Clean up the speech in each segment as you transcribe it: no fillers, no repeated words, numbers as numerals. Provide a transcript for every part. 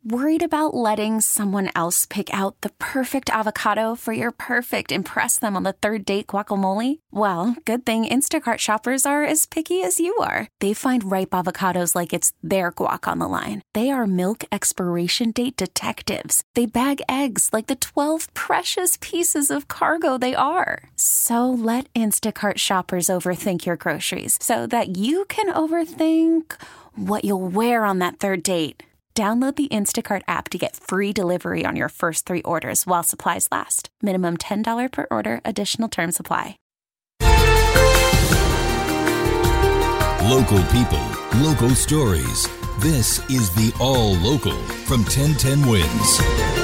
Worried about letting someone else pick out the perfect avocado for your perfect impress them on the third date guacamole? Well, good thing Instacart shoppers are as picky as you are. They find ripe avocados like it's their guac on the line. They are milk expiration date detectives. They bag eggs like the 12 precious pieces of cargo they are. So let Instacart shoppers overthink your groceries so that you can overthink what you'll wear on that third date. Download the Instacart app to get free delivery on your first 3 orders while supplies last. Minimum $10 per order. Additional terms apply. Local people, local stories. This is the All Local from 1010 Wins.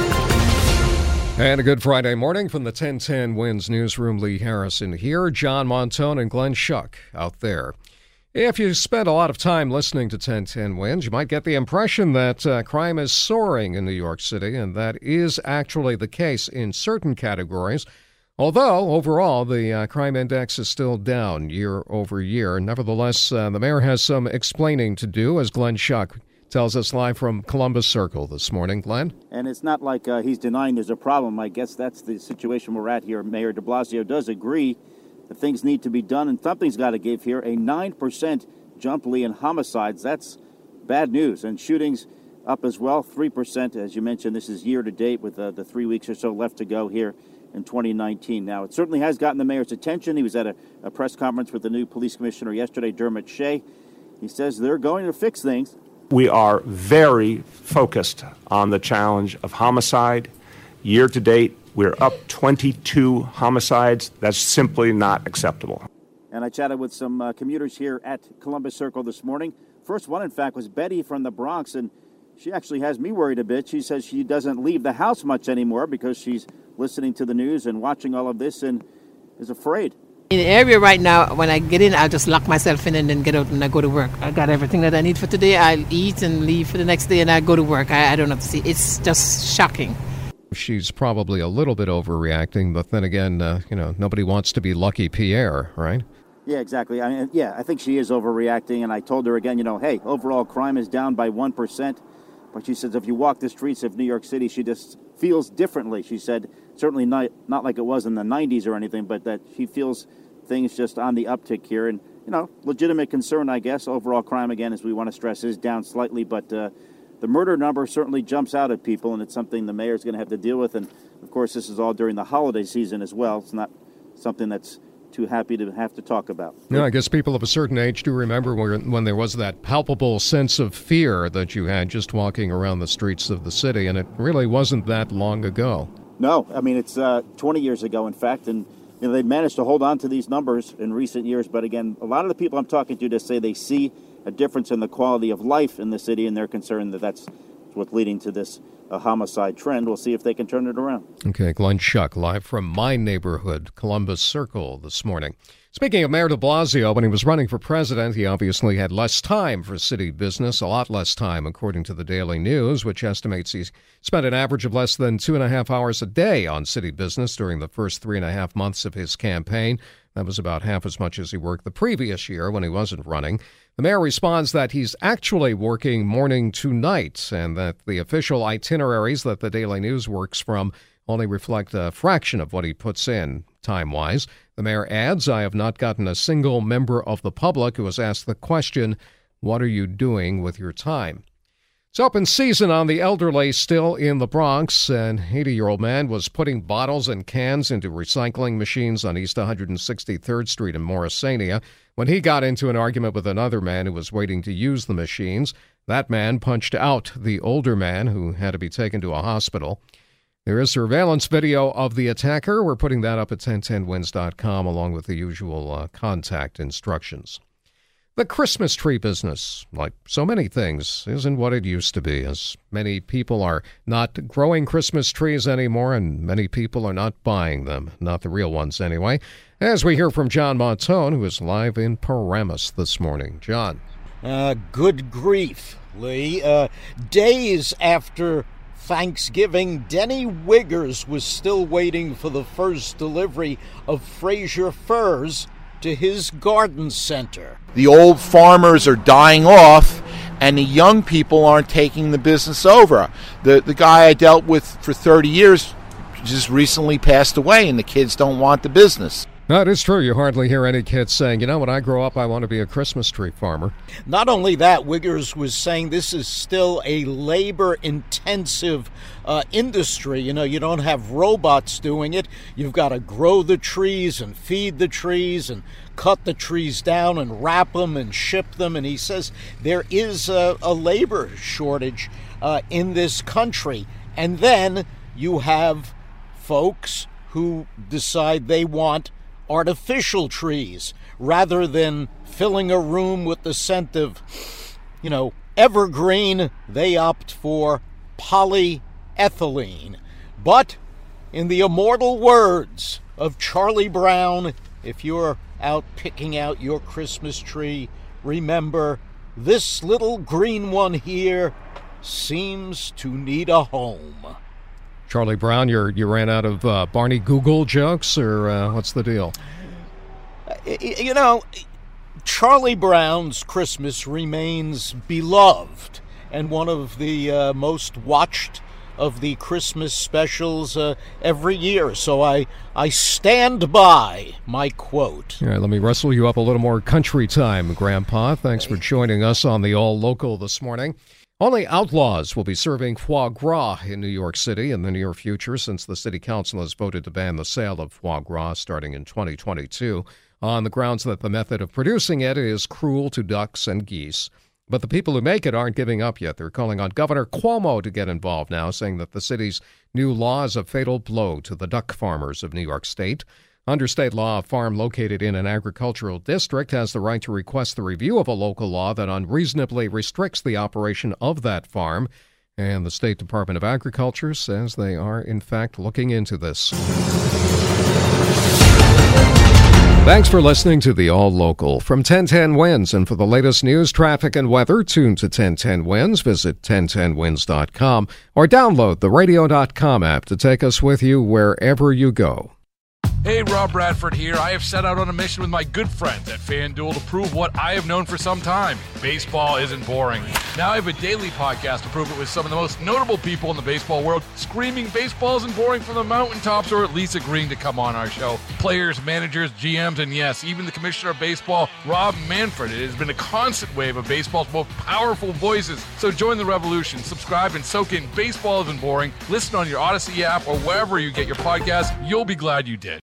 And a good Friday morning from the 1010 Wins newsroom. Lee Harrison here. John Montone and Glenn Schuck out there. If you spend a lot of time listening to 1010 Wins, you might get the impression that crime is soaring in New York City, and that is actually the case in certain categories. Although, overall, the crime index is still down year over year. Nevertheless, the mayor has some explaining to do, as Glenn Schuck tells us live from Columbus Circle this morning. Glenn? And it's not like he's denying there's a problem. I guess that's the situation we're at here. Mayor de Blasio does agree that things need to be done, and something's got to give here. A 9% jump, Lee, in homicides. That's bad news. And shootings up as well, 3%. As you mentioned, this is year to date with the 3 weeks or so left to go here in 2019. Now, it certainly has gotten the mayor's attention. He was at a press conference with the new police commissioner yesterday, Dermot Shea. He says they're going to fix things. We are very focused on the challenge of homicide. Year to date, we're up 22 homicides. That's simply not acceptable. And I chatted with some commuters here at Columbus Circle this morning. First one, in fact, was Betty from the Bronx, and she actually has me worried a bit. She says she doesn't leave the house much anymore because she's listening to the news and watching all of this and is afraid. In the area right now, when I get in, I'll just lock myself in and then get out and I go to work. I got everything that I need for today. I'll eat and leave for the next day and I go to work. I don't have to see. It's just shocking. She's probably a little bit overreacting, but then again, nobody wants to be Lucky Pierre, right? Yeah, exactly. I think she is overreacting, and I told her again, hey, overall crime is down by 1%, but she says if you walk the streets of New York City, she just feels differently. She said certainly not like it was in the 90s or anything, but that she feels things just on the uptick here, and, legitimate concern, I guess. Overall crime, again, as we want to stress, is down slightly, but the murder number certainly jumps out at people, and it's something the mayor's going to have to deal with. And, of course, this is all during the holiday season as well. It's not something that's too happy to have to talk about. Yeah, I guess people of a certain age do remember when there was that palpable sense of fear that you had just walking around the streets of the city, and it really wasn't that long ago. No, it's 20 years ago, in fact, and they've managed to hold on to these numbers in recent years. But, again, a lot of the people I'm talking to just say they see a difference in the quality of life in the city, and they're concerned that that's what's leading to this homicide trend. We'll see if they can turn it around. Okay, Glenn Schuck, live from my neighborhood, Columbus Circle, this morning. Speaking of Mayor de Blasio, when he was running for president, he obviously had less time for city business, a lot less time, according to the Daily News, which estimates he spent an average of less than 2.5 hours a day on city business during the first 3.5 months of his campaign. That was about half as much as he worked the previous year when he wasn't running. The mayor responds that he's actually working morning to night and that the official itineraries that the Daily News works from only reflect a fraction of what he puts in time-wise. The mayor adds, I have not gotten a single member of the public who has asked the question, what are you doing with your time? It's open season on the elderly still in the Bronx. An 80-year-old man was putting bottles and cans into recycling machines on East 163rd Street in Morrisania when he got into an argument with another man who was waiting to use the machines. That man punched out the older man, who had to be taken to a hospital. There is surveillance video of the attacker. We're putting that up at 1010wins.com along with the usual contact instructions. The Christmas tree business, like so many things, isn't what it used to be, as many people are not growing Christmas trees anymore, and many people are not buying them, not the real ones anyway, as we hear from John Montone, who is live in Paramus this morning. John. Good grief, Lee. Days after Thanksgiving, Denny Wiggers was still waiting for the first delivery of Fraser firs to his garden center. The old farmers are dying off and the young people aren't taking the business over. The guy I dealt with for 30 years just recently passed away, and the kids don't want the business. No, it is true. You hardly hear any kids saying, when I grow up, I want to be a Christmas tree farmer. Not only that, Wiggers was saying this is still a labor-intensive industry. You don't have robots doing it. You've got to grow the trees and feed the trees and cut the trees down and wrap them and ship them. And he says there is a labor shortage in this country. And then you have folks who decide they want artificial trees rather than filling a room with the scent of, evergreen. They opt for polyethylene. But in the immortal words of Charlie Brown, if you're out picking out your Christmas tree, remember, this little green one here seems to need a home. Charlie Brown, you ran out of Barney Google jokes, or what's the deal? Charlie Brown's Christmas remains beloved and one of the most watched of the Christmas specials every year. So I stand by my quote. All right, let me wrestle you up a little more country time, Grandpa. Thanks for joining us on the All Local this morning. Only outlaws will be serving foie gras in New York City in the near future, since the city council has voted to ban the sale of foie gras starting in 2022 on the grounds that the method of producing it is cruel to ducks and geese. But the people who make it aren't giving up yet. They're calling on Governor Cuomo to get involved now, saying that the city's new law is a fatal blow to the duck farmers of New York State. Under state law, a farm located in an agricultural district has the right to request the review of a local law that unreasonably restricts the operation of that farm. And the State Department of Agriculture says they are, in fact, looking into this. Thanks for listening to the All Local from 1010 Winds. And for the latest news, traffic, and weather, tune to 1010 Winds. Visit 1010winds.com or download the radio.com app to take us with you wherever you go. Hey, Rob Bradford here. I have set out on a mission with my good friends at FanDuel to prove what I have known for some time. Baseball isn't boring. Now I have a daily podcast to prove it with some of the most notable people in the baseball world, screaming baseball isn't boring from the mountaintops, or at least agreeing to come on our show. Players, managers, GMs, and yes, even the commissioner of baseball, Rob Manfred. It has been a constant wave of baseball's most powerful voices. So join the revolution. Subscribe and soak in Baseball Isn't Boring. Listen on your Odyssey app or wherever you get your podcasts. You'll be glad you did.